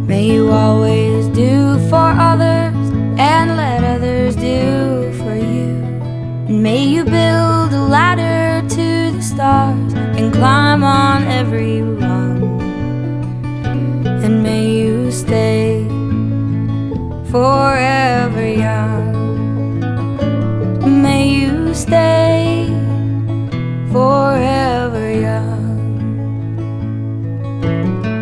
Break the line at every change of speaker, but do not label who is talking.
May you always do for others and let others do for you. And may you build a ladder to the stars and climb on every rung. And may you stay forever young. May you stay forever